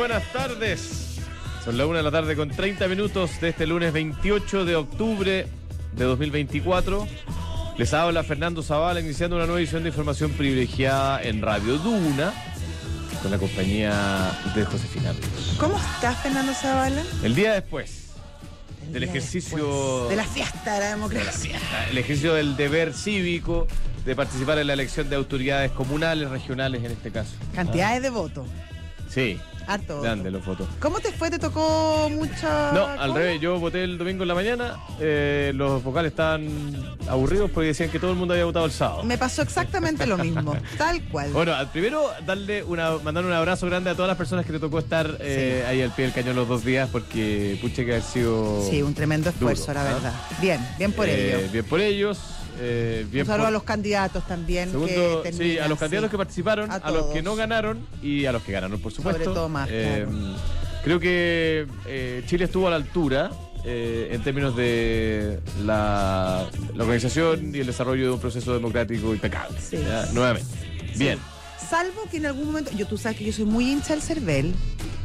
buenas tardes. Son la 1:30 con 30 minutos de este lunes 28 de octubre de 2024. Les habla Fernando Zavala, iniciando una nueva edición de Información Privilegiada en Radio Duna, con la compañía de Josefina Ríos. ¿Cómo estás, Fernando Zavala? El día después del ejercicio de la fiesta de la democracia. El ejercicio del deber cívico de participar en la elección de autoridades comunales, regionales en este caso. Cantidades de votos. Sí. Harto voto. Grande los votos. ¿Cómo te fue? ¿Te tocó mucha...? No, al revés. Yo voté el domingo en la mañana. Los vocales estaban aburridos porque decían que todo el mundo había votado el sábado. Me pasó exactamente lo mismo. Tal cual. Bueno, primero mandar un abrazo grande a todas las personas que te tocó estar ahí al pie del cañón los 2 días, porque pucha que ha sido... Sí, un tremendo esfuerzo, duro, la verdad. Bien por ellos. Bien por ellos. Un saludo a los candidatos también. Segundo, sí, a los candidatos que participaron, a los que no ganaron y a los que ganaron, por supuesto. Sobre todo más, claro. Creo que Chile estuvo a la altura en términos de la organización y el desarrollo de un proceso democrático impecable. Sí. Nuevamente. Sí. Bien. Salvo que en algún momento, tú sabes que yo soy muy hincha del Cervel,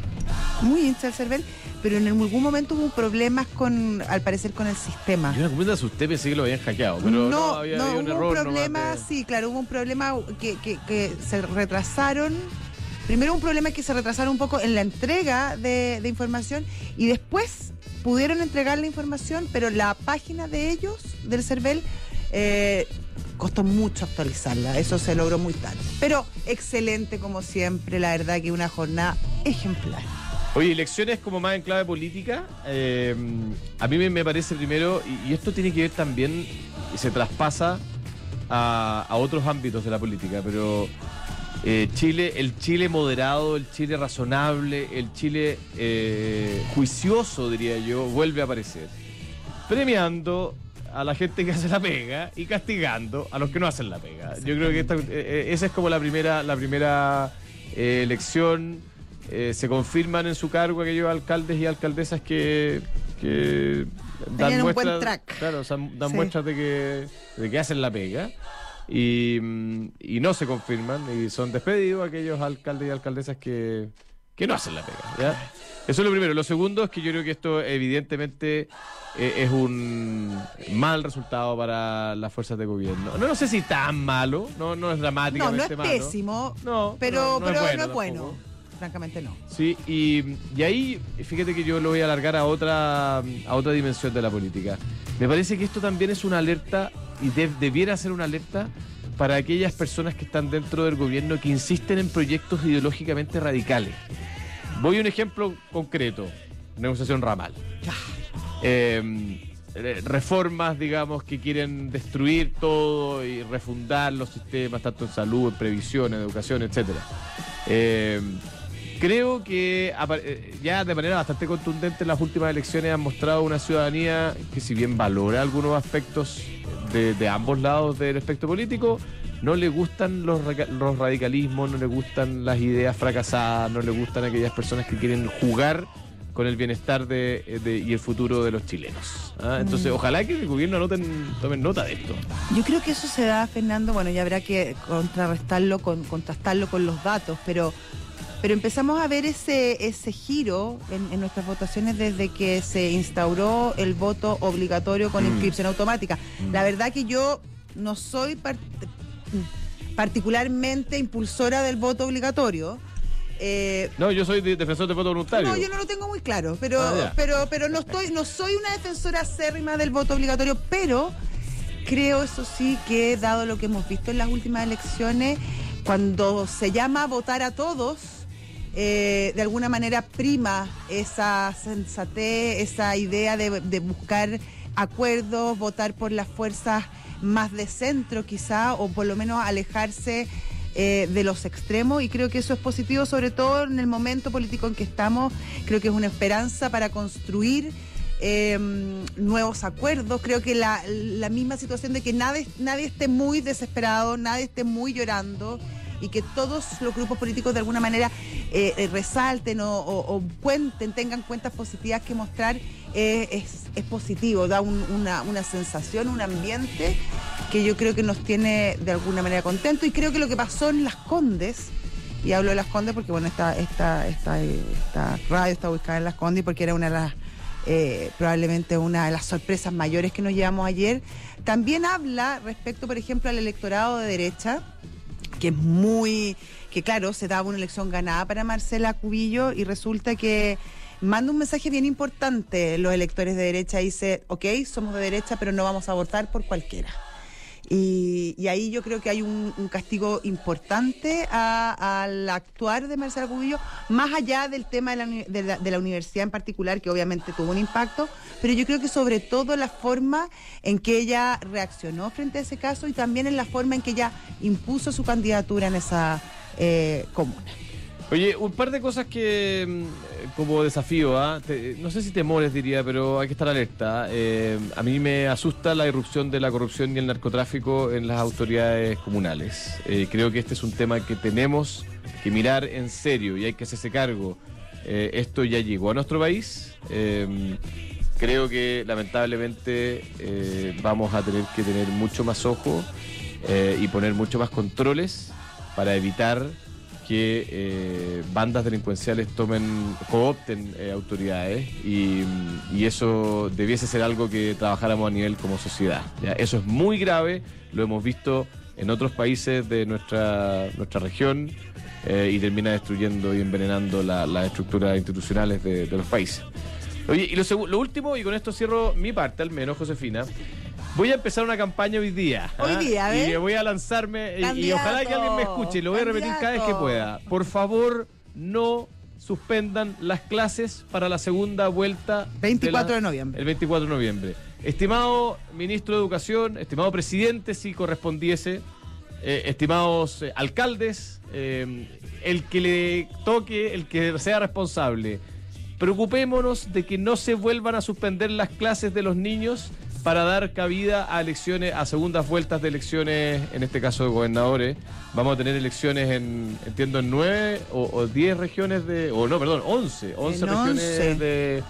pero en algún momento hubo problemas al parecer con el sistema. Yo en algún momento asusté, pensé que lo habían hackeado, pero no había hubo un error. Un problema, sí, claro, hubo un problema que se retrasaron. Primero un problema que se retrasaron un poco en la entrega de información, y después pudieron entregar la información, pero la página de ellos, del Cervel, costó mucho actualizarla. Eso se logró muy tarde. Pero excelente como siempre, la verdad que una jornada ejemplar. Oye, elecciones como más en clave política, a mí me parece primero, y esto tiene que ver también, y se traspasa a otros ámbitos de la política, pero el Chile moderado, el Chile razonable, el Chile juicioso, diría yo, vuelve a aparecer, premiando a la gente que hace la pega y castigando a los que no hacen la pega. Yo creo que esa es como la primera elección. Se confirman en su cargo aquellos alcaldes y alcaldesas que dan muestras, un buen track. Claro, o sea, dan muestras de que hacen la pega, y no se confirman y son despedidos aquellos alcaldes y alcaldesas que no hacen la pega, ¿ya? Eso es lo primero. Lo segundo es que yo creo que esto evidentemente es un mal resultado para las fuerzas de gobierno. No sé si tan malo, no es dramáticamente malo. No es pésimo, pero no es bueno. Francamente no. Sí, y ahí fíjate que yo lo voy a alargar a otra dimensión de la política. Me parece que esto también es una alerta, y debiera ser una alerta para aquellas personas que están dentro del gobierno que insisten en proyectos ideológicamente radicales. Voy a un ejemplo concreto: negociación ramal. Reformas, digamos, que quieren destruir todo y refundar los sistemas, tanto en salud, en previsión, en educación, etcétera. Creo que ya de manera bastante contundente en las últimas elecciones han mostrado una ciudadanía que, si bien valora algunos aspectos de ambos lados del espectro político, no le gustan los radicalismos, no le gustan las ideas fracasadas, no le gustan aquellas personas que quieren jugar con el bienestar y el futuro de los chilenos. Entonces, ojalá que el gobierno tomen nota de esto. Yo creo que eso se da, Fernando, bueno, ya habrá que contrastarlo con los datos, pero empezamos a ver ese giro en nuestras votaciones desde que se instauró el voto obligatorio con inscripción automática. La verdad que yo no soy particularmente impulsora del voto obligatorio. No, yo soy defensor del voto voluntario. No, yo no lo tengo muy claro, pero no soy una defensora acérrima del voto obligatorio, pero creo, eso sí, que dado lo que hemos visto en las últimas elecciones, cuando se llama a votar a todos, de alguna manera prima esa sensatez, esa idea de buscar acuerdos, votar por las fuerzas más de centro quizá, o por lo menos alejarse de los extremos, y creo que eso es positivo, sobre todo en el momento político en que estamos. Creo que es una esperanza para construir nuevos acuerdos. Creo que la misma situación de que nadie esté muy desesperado, nadie esté muy llorando, y que todos los grupos políticos de alguna manera resalten o tengan cuentas positivas que mostrar, es positivo, da una sensación, un ambiente que yo creo que nos tiene de alguna manera contentos. Y creo que lo que pasó en Las Condes y hablo de Las Condes porque, bueno, esta radio está ubicada en Las Condes y porque era una de las probablemente una de las sorpresas mayores que nos llevamos ayer. También habla respecto, por ejemplo, al electorado de derecha, que claro, se daba una elección ganada para Marcela Cubillo y resulta que manda un mensaje bien importante los electores de derecha, dice, ok, somos de derecha, pero no vamos a votar por cualquiera. Y ahí yo creo que hay un castigo importante al actuar de Marcela Cubillo, más allá del tema de la universidad en particular, que obviamente tuvo un impacto, pero yo creo que sobre todo la forma en que ella reaccionó frente a ese caso y también en la forma en que ella impuso su candidatura en esa comuna. Oye, un par de cosas que como desafío, no sé si temores diría, pero hay que estar alerta. A mí me asusta la irrupción de la corrupción y el narcotráfico en las autoridades comunales. Creo que este es un tema que tenemos que mirar en serio y hay que hacerse cargo. Esto ya llegó a nuestro país. Creo que lamentablemente vamos a tener que tener mucho más ojo y poner mucho más controles para evitar que bandas delincuenciales coopten autoridades y eso debiese ser algo que trabajáramos a nivel como sociedad. ¿Ya? Eso es muy grave, lo hemos visto en otros países de nuestra región y termina destruyendo y envenenando las estructuras institucionales de los países. Oye, y lo último, y con esto cierro mi parte al menos, Josefina. Voy a empezar una campaña hoy día. Hoy día, ¿ves? Y voy a lanzarme, y ojalá que alguien me escuche, y lo voy a repetir cada vez que pueda. Por favor, no suspendan las clases para la segunda vuelta. 24 de noviembre. El 24 de noviembre. Estimado ministro de Educación, estimado presidente, si correspondiese, estimados alcaldes, el que le toque, el que sea responsable, preocupémonos de que no se vuelvan a suspender las clases de los niños para dar cabida a elecciones, a segundas vueltas de elecciones, en este caso de gobernadores. Vamos a tener elecciones en 9 o 10 regiones 11 regiones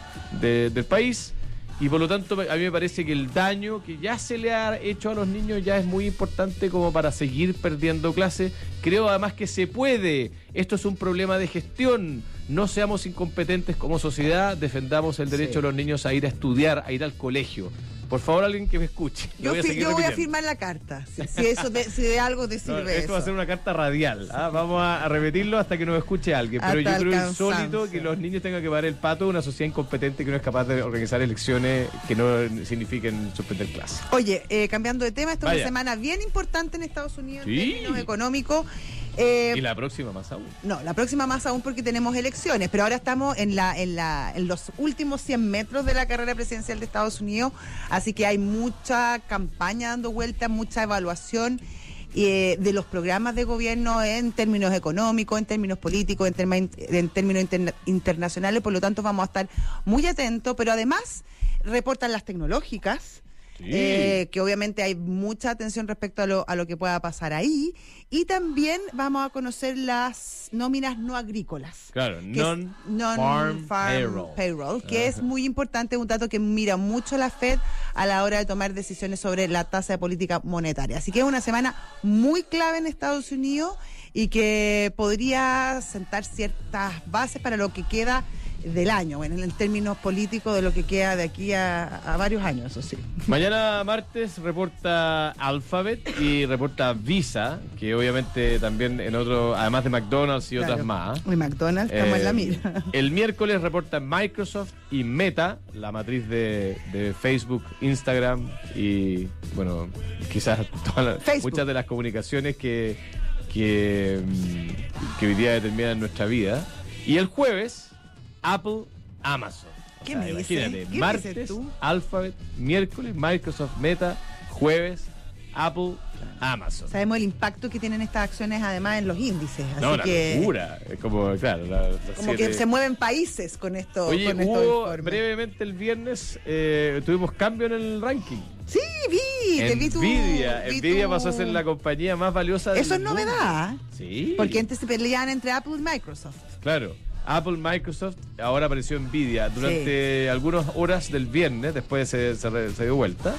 del país. Y por lo tanto, a mí me parece que el daño que ya se le ha hecho a los niños ya es muy importante como para seguir perdiendo clases. Creo además que se puede. Esto es un problema de gestión. No seamos incompetentes como sociedad, defendamos el derecho de los niños a ir a estudiar, a ir al colegio. Por favor, alguien que me escuche. Yo voy a firmar la carta, si de algo te sirve. Esto va a ser una carta radial. Vamos a repetirlo hasta que nos escuche alguien. Pero yo creo insólito que los niños tengan que pagar el pato de una sociedad incompetente que no es capaz de organizar elecciones que no signifiquen suspender clases. Oye, cambiando de tema, esta es una semana bien importante en Estados Unidos en términos económicos. Y la próxima más aún. No, la próxima más aún porque tenemos elecciones, pero ahora estamos en los últimos 100 metros de la carrera presidencial de Estados Unidos, así que hay mucha campaña dando vueltas, mucha evaluación de los programas de gobierno en términos económicos, en términos políticos, en términos internacionales, por lo tanto vamos a estar muy atentos, pero además reportan las tecnológicas. Que obviamente hay mucha atención respecto a lo que pueda pasar ahí, y también vamos a conocer las nóminas no agrícolas. Claro, non-farm payroll, que es muy importante, un dato que mira mucho la Fed a la hora de tomar decisiones sobre la tasa de política monetaria. Así que es una semana muy clave en Estados Unidos y que podría sentar ciertas bases para lo que queda del año, bueno, en términos políticos de lo que queda de aquí a varios años, eso sí. Mañana martes reporta Alphabet y reporta Visa, que obviamente también además de McDonald's y otras más. Y McDonald's estamos en la mira. El miércoles reporta Microsoft y Meta, la matriz de Facebook, Instagram y, bueno, quizás muchas de las comunicaciones que hoy día determinan nuestra vida. Y el jueves Apple, Amazon. ¿Qué me dices? Imagínate, martes, Alphabet, miércoles, Microsoft, Meta, jueves, Apple, Amazon. Sabemos el impacto que tienen estas acciones además en los índices. Locura. Es como, claro, como que se mueven países con esto. Oye, hubo brevemente el viernes, tuvimos cambio en el ranking. Sí, Nvidia pasó a ser la compañía más valiosa del mundo. Eso es novedad. Sí. Porque antes se peleaban entre Apple y Microsoft. Claro. Apple, Microsoft, ahora apareció Nvidia durante algunas horas del viernes, después se dio vuelta.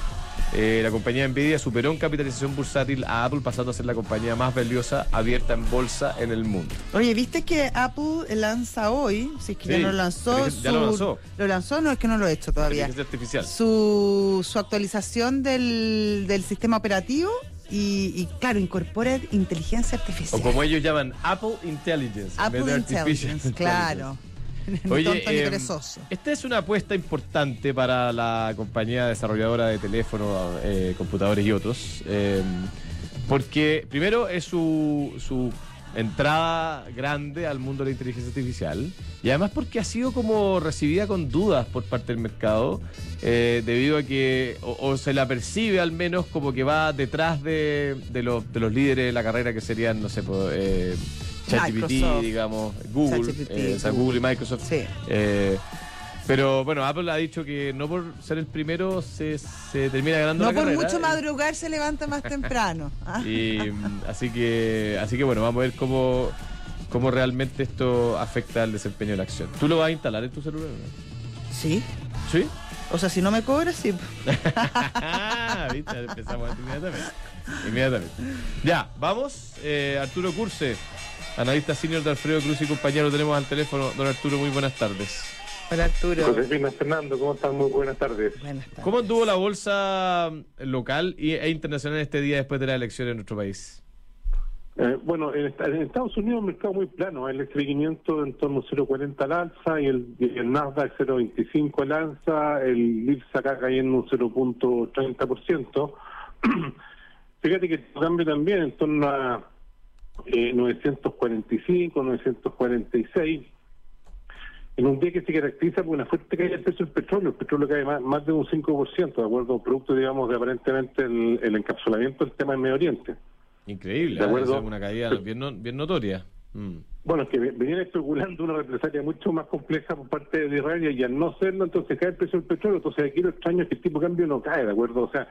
La compañía Nvidia superó en capitalización bursátil a Apple, pasando a ser la compañía más valiosa abierta en bolsa en el mundo. Oye, ¿viste que Apple lanza hoy? Si es que ya no lo lanzó. Ya lo lanzó. ¿Lo lanzó? No, es que no lo he hecho todavía. Inteligencia artificial. Su actualización del sistema operativo y claro, incorpora inteligencia artificial. O como ellos llaman, Apple Intelligence. Apple Intelligence, claro. Oye, esta es una apuesta importante para la compañía desarrolladora de teléfonos, computadores y otros, porque primero es su entrada grande al mundo de la inteligencia artificial, y además porque ha sido como recibida con dudas por parte del mercado, debido a que o se la percibe al menos como que va detrás de los líderes de la carrera, que serían, no sé, ChatGPT, digamos, Google, Google y Microsoft. Sí. Pero bueno, Apple ha dicho que no por ser el primero se termina ganando la carrera. No por mucho madrugar se levanta más temprano. Y, así que bueno, vamos a ver cómo realmente esto afecta al desempeño de la acción. ¿Tú lo vas a instalar en tu celular, no? Sí. ¿Sí? O sea, si no me cobras, sí. ¿Viste? Empezamos inmediatamente. Ya, vamos. Arturo Curse, analista senior de Alfredo Cruz y compañía, lo tenemos al teléfono. Don Arturo, muy buenas tardes. Hola, Arturo. Josefina, Fernando, ¿cómo están? Muy buenas tardes. Buenas tardes. ¿Cómo anduvo la bolsa local e internacional este día después de la elección en nuestro país? Bueno, en Estados Unidos un mercado muy plano, el S&P 500 en torno a 0,40 al alza y el Nasdaq 0,25 al alza, el IPSA acá cayendo un 0,30%. Fíjate que el cambio también en torno a 945, 946, en un día que se caracteriza por una fuerte caída del precio del petróleo. El petróleo cae más de un 5%, de acuerdo a un producto, digamos, de aparentemente el encapsulamiento del tema del Medio Oriente. Increíble, de acuerdo. Es una caída bien notoria. Bueno, es que venían especulando una represalia mucho más compleja por parte de Israel, y al no serlo, entonces cae el precio del petróleo. Entonces aquí lo extraño es que el tipo de cambio no cae, ¿de acuerdo? O sea,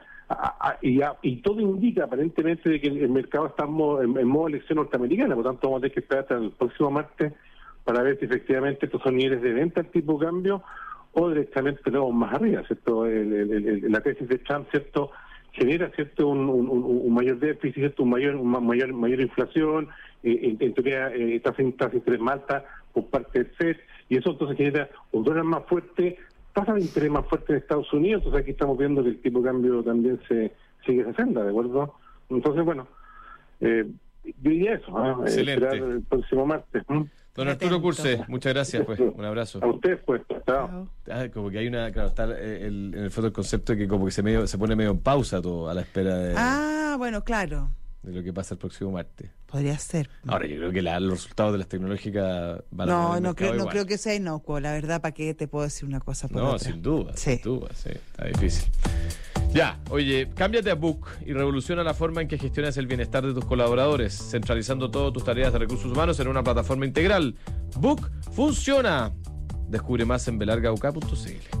y todo indica aparentemente de que el mercado está en modo elección norteamericana, por tanto vamos a tener que esperar hasta el próximo martes para ver si efectivamente estos son niveles de venta al tipo de cambio o directamente tenemos más arriba, ¿cierto? La tesis de Trump, ¿cierto?, genera, ¿cierto?, un mayor déficit, ¿cierto?, mayor inflación, en teoría tasa de interés más alta por parte del FED, y eso entonces genera un dólar más fuerte, tasa de interés más fuerte en Estados Unidos. Entonces aquí estamos viendo que el tipo de cambio también se sigue esa senda, ¿de acuerdo? Entonces, bueno, yo diría eso, excelente. esperar el próximo martes. Don Arturo Curse, muchas gracias, pues. Un abrazo. A usted, pues. Chao. Como que hay una, claro, está en el fondo el concepto de que como que se pone medio en pausa todo a la espera de... bueno, claro. De lo que pasa el próximo martes. Podría ser. Ahora, yo creo que los resultados de las tecnológicas van a... No creo que sea inocuo. La verdad, ¿para qué te puedo decir una cosa por otra? Sin duda, sí. Está difícil. Ya, oye, cámbiate a Book y revoluciona la forma en que gestionas el bienestar de tus colaboradores, centralizando todas tus tareas de recursos humanos en una plataforma integral. Book funciona. Descubre más en belargauk.cl.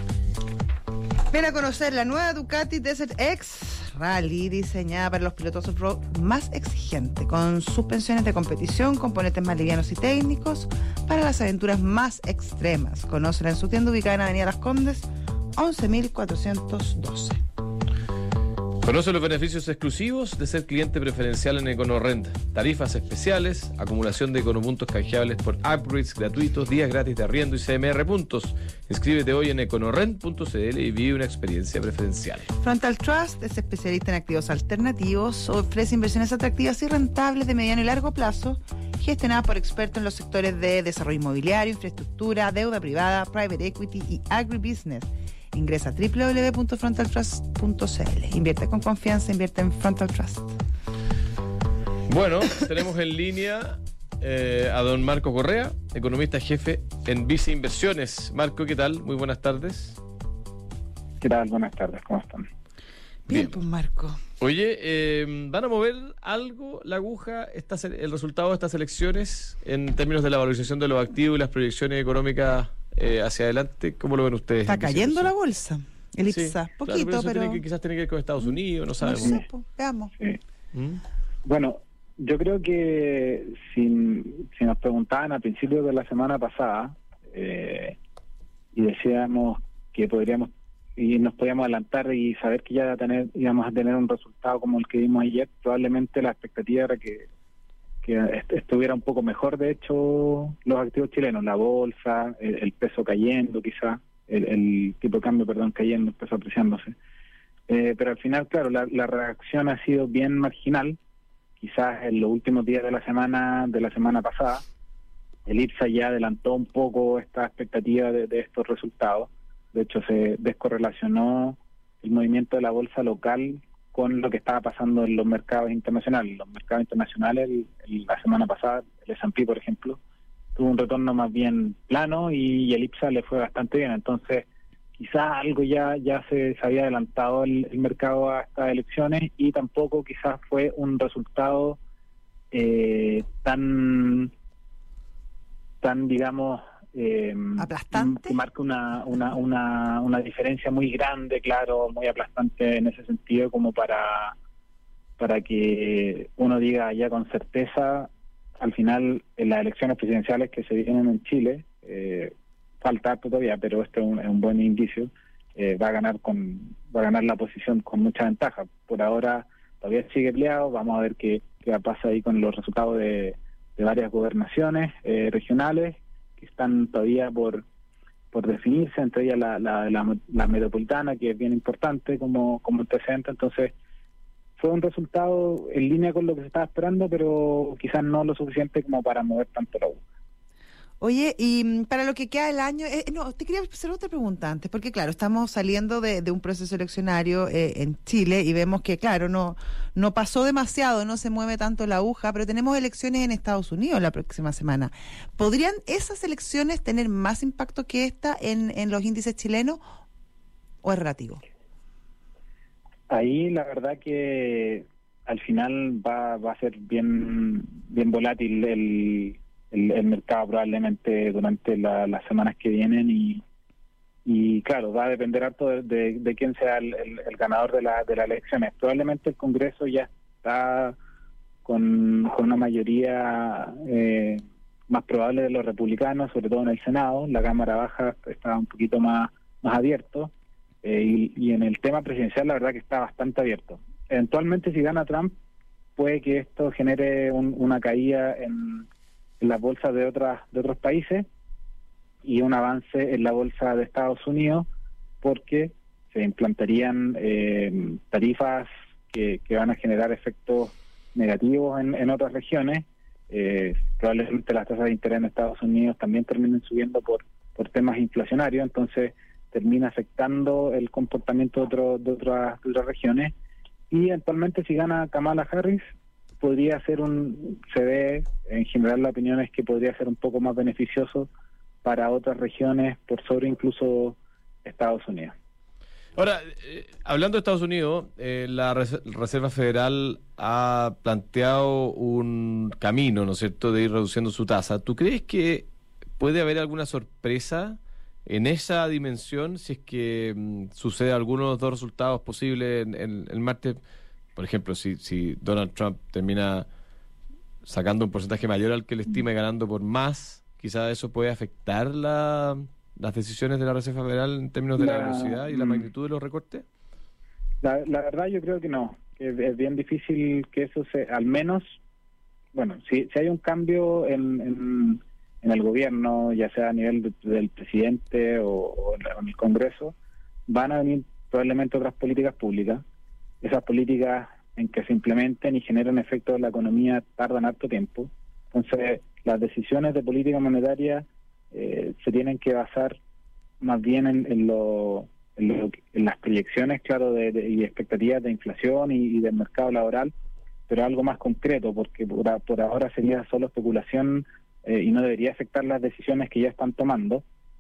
Ven a conocer la nueva Ducati Desert X Rally, diseñada para los pilotos off-road más exigentes, con suspensiones de competición, componentes más livianos y técnicos para las aventuras más extremas. Conócela en su tienda ubicada en Avenida Las Condes, 11.412. Conoce los beneficios exclusivos de ser cliente preferencial en EconoRent. Tarifas especiales, acumulación de econopuntos canjeables por upgrades gratuitos, días gratis de arriendo y CMR puntos. Inscríbete hoy en econorent.cl y vive una experiencia preferencial. Frontal Trust es especialista en activos alternativos, ofrece inversiones atractivas y rentables de mediano y largo plazo, gestionadas por expertos en los sectores de desarrollo inmobiliario, infraestructura, deuda privada, private equity y agribusiness. Ingresa a www.frontaltrust.cl. Invierte con confianza, invierte en Frontal Trust. Bueno, tenemos en línea a don Marco Correa, economista jefe en Vice Inversiones. Marco, ¿qué tal? Muy buenas tardes. ¿Qué tal? Buenas tardes, ¿cómo están? Bien, pues Marco. Oye, ¿van a mover algo la aguja el resultado de estas elecciones en términos de la valorización de los activos y las proyecciones económicas hacia adelante? ¿Cómo lo ven ustedes? Está cayendo la bolsa, el IPSA, sí, poquito, claro, pero... quizás tiene que ver con Estados Unidos, no sabemos. No sé, pues, veamos. Sí. Bueno, yo creo que si nos preguntaban a principios de la semana pasada y decíamos que podríamos y nos podíamos adelantar y saber que ya íbamos a tener un resultado como el que vimos ayer, probablemente la expectativa era que estuviera un poco mejor, de hecho, los activos chilenos, la bolsa, el peso cayendo quizá, el tipo de cambio, cayendo, el peso apreciándose. Pero al final, claro, la reacción ha sido bien marginal. Quizás en los últimos días de la semana pasada, el IPSA ya adelantó un poco esta expectativa de estos resultados. De hecho, se descorrelacionó el movimiento de la bolsa local con lo que estaba pasando en los mercados internacionales. Los mercados internacionales, la semana pasada, el S&P, por ejemplo, tuvo un retorno más bien plano y el IPSA le fue bastante bien. Entonces, quizás algo ya se había adelantado el mercado a estas elecciones y tampoco quizás fue un resultado tan digamos, aplastante, que marca una diferencia muy grande, claro, muy aplastante en ese sentido, como para que uno diga ya con certeza. Al final, en las elecciones presidenciales que se vienen en Chile, falta harto todavía, pero este es un buen indicio. Va a ganar la posición con mucha ventaja. Por ahora todavía sigue peleado. Vamos a ver qué pasa ahí con los resultados de varias gobernaciones regionales que están todavía por definirse, entre ellas la metropolitana, que es bien importante como antecedente. Entonces, fue un resultado en línea con lo que se estaba esperando, pero quizás no lo suficiente como para mover tanto la aguja. Oye, y para lo que queda del año, te quería hacer otra pregunta antes, porque claro, estamos saliendo de un proceso eleccionario en Chile y vemos que, claro, no pasó demasiado, no se mueve tanto la aguja, pero tenemos elecciones en Estados Unidos la próxima semana. ¿Podrían esas elecciones tener más impacto que esta en los índices chilenos o es relativo? Ahí la verdad que al final va a ser bien volátil el mercado probablemente durante las semanas que vienen y claro, va a depender harto de quién sea el ganador de las elecciones. Probablemente el Congreso ya está con una mayoría más probable de los republicanos, sobre todo en el Senado. La Cámara Baja está un poquito más abierto. Y en el tema presidencial la verdad que está bastante abierto. Eventualmente si gana Trump puede que esto genere una caída en las bolsas de otros países y un avance en la bolsa de Estados Unidos, porque se implantarían tarifas que van a generar efectos negativos en otras regiones. Probablemente las tasas de interés en Estados Unidos también terminen subiendo por temas inflacionarios, entonces termina afectando el comportamiento de otras regiones. Y eventualmente si gana Kamala Harris podría ser se ve, en general la opinión es que podría ser un poco más beneficioso para otras regiones por sobre incluso Estados Unidos. Ahora, hablando de Estados Unidos, la Reserva Federal ha planteado un camino, ¿no es cierto?, de ir reduciendo su tasa. ¿Tú crees que puede haber alguna sorpresa en esa dimensión si es que sucede alguno de los dos resultados posibles en el martes? Por ejemplo, si Donald Trump termina sacando un porcentaje mayor al que le estima y ganando por más, quizás eso puede afectar las decisiones de la Reserva Federal en términos de la velocidad y la magnitud de los recortes. La verdad yo creo que no, que es bien difícil que eso al menos, bueno, si hay un cambio en el gobierno, ya sea a nivel del presidente o en el Congreso, van a venir probablemente otras políticas públicas. Esas políticas en que se implementen y generen efectos en la economía tardan harto tiempo. Entonces, las decisiones de política monetaria se tienen que basar más bien en las proyecciones, claro, y expectativas de inflación y del mercado laboral, pero algo más concreto, porque por ahora sería solo especulación y no debería afectar las decisiones que ya están tomando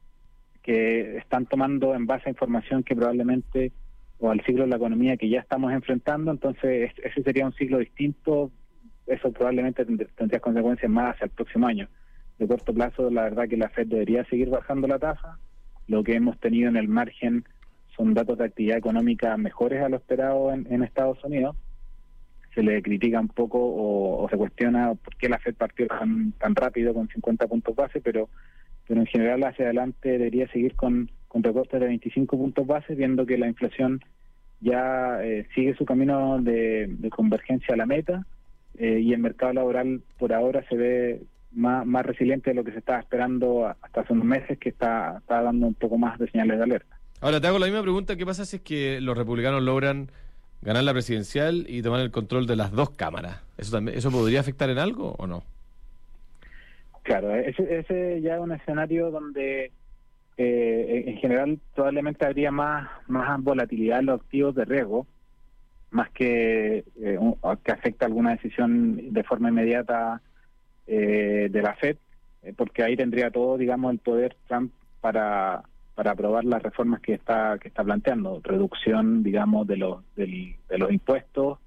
en base a información que probablemente, o al ciclo de la economía que ya estamos enfrentando. Entonces ese sería un ciclo distinto. Eso probablemente tendría consecuencias más hacia el próximo año. De corto plazo, la verdad que la Fed debería seguir bajando la tasa. Lo que hemos tenido en el margen son datos de actividad económica mejores a lo esperado en Estados Unidos. Se le critica un poco o se cuestiona por qué la Fed partió tan rápido con 50 puntos base, pero en general hacia adelante debería seguir con con recortes de 25 puntos base, viendo que la inflación ya sigue su camino de convergencia a la meta, y el mercado laboral por ahora se ve más resiliente de lo que se estaba esperando hasta hace unos meses, que está dando un poco más de señales de alerta. Ahora te hago la misma pregunta: ¿qué pasa si es que los republicanos logran ganar la presidencial y tomar el control de las dos cámaras? ¿Eso podría afectar en algo o no? Claro, ese ya es un escenario donde en general probablemente habría más volatilidad en los activos de riesgo, más que afecte alguna decisión de forma inmediata de la FED, porque ahí tendría todo, digamos, el poder Trump para aprobar las reformas que está planteando: reducción, digamos, de los impuestos,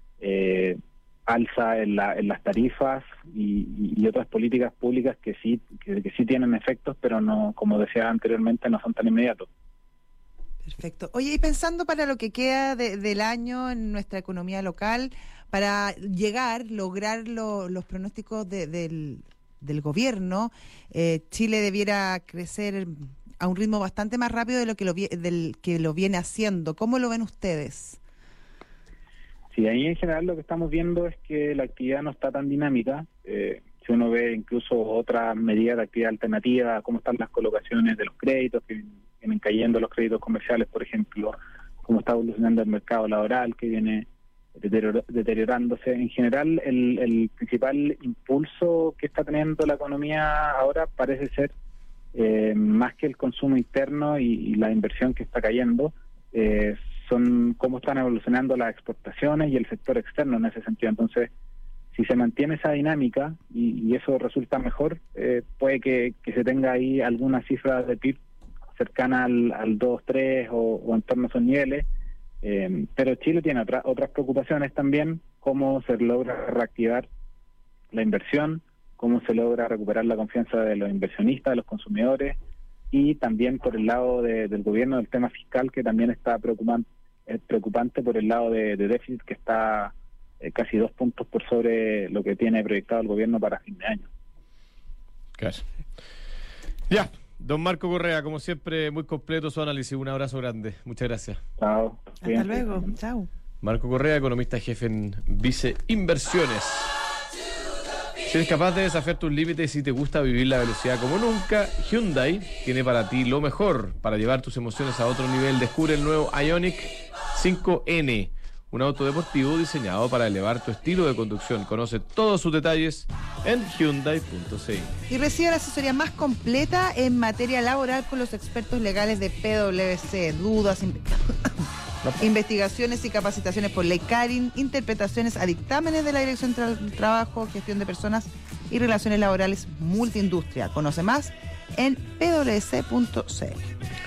alza en las tarifas y otras políticas públicas que sí tienen efectos, pero no, como decía anteriormente, no son tan inmediatos. Perfecto. Oye, y pensando para lo que queda del año en nuestra economía local, para lograr los pronósticos del gobierno, Chile debiera crecer a un ritmo bastante más rápido de del que lo viene haciendo. ¿Cómo lo ven ustedes? Sí, ahí en general lo que estamos viendo es que la actividad no está tan dinámica. Si uno ve incluso otras medidas de actividad alternativa, cómo están las colocaciones de los créditos, que vienen cayendo los créditos comerciales, por ejemplo, cómo está evolucionando el mercado laboral, que viene deteriorándose. En general, el principal impulso que está teniendo la economía ahora parece ser más que el consumo interno y la inversión que está cayendo, son cómo están evolucionando las exportaciones y el sector externo en ese sentido. Entonces, si se mantiene esa dinámica y eso resulta mejor, puede que se tenga ahí alguna cifra de PIB cercana al 2-3 o en torno a esos niveles, pero Chile tiene otras preocupaciones también: cómo se logra reactivar la inversión, cómo se logra recuperar la confianza de los inversionistas, de los consumidores, y también por el lado del gobierno, del tema fiscal, que también está preocupante por el lado de déficit, que está casi 2 puntos por sobre lo que tiene proyectado el gobierno para fin de año. Claro. Ya, don Marco Correa, como siempre, muy completo su análisis. Un abrazo grande. Muchas gracias. Chao. Hasta luego. Chao. Marco Correa, economista jefe en Vice Inversiones. Si eres capaz de desafiar tus límites y te gusta vivir la velocidad como nunca, Hyundai tiene para ti lo mejor para llevar tus emociones a otro nivel. Descubre el nuevo Ioniq 5N, un auto deportivo diseñado para elevar tu estilo de conducción. Conoce todos sus detalles en Hyundai.cl. Y recibe la asesoría más completa en materia laboral con los expertos legales de PwC. Dudas, investigaciones y capacitaciones por ley Carin, interpretaciones a dictámenes de la Dirección del Trabajo, Gestión de Personas y Relaciones Laborales Multiindustria. Conoce más en pwc.cl.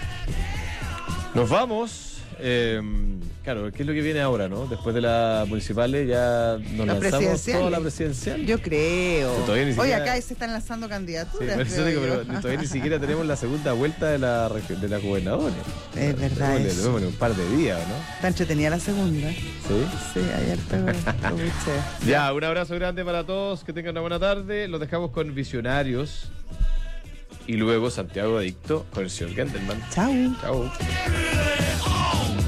Nos vamos. Claro, ¿qué es lo que viene ahora, no? Después de las municipales ya nos lanzamos toda la presidencial. Yo creo. Siquiera... Hoy acá se están lanzando candidaturas. Sí, pero todavía ni siquiera tenemos la segunda vuelta de la gobernadora. Es verdad. Le tenemos en un par de días, ¿no? Está entretenida la segunda. ¿Sí? Sí, ayer pegó. Ya, un abrazo grande para todos. Que tengan una buena tarde. Los dejamos con Visionarios. Y luego Santiago Adicto con el señor Gendelman. Chao. Chao.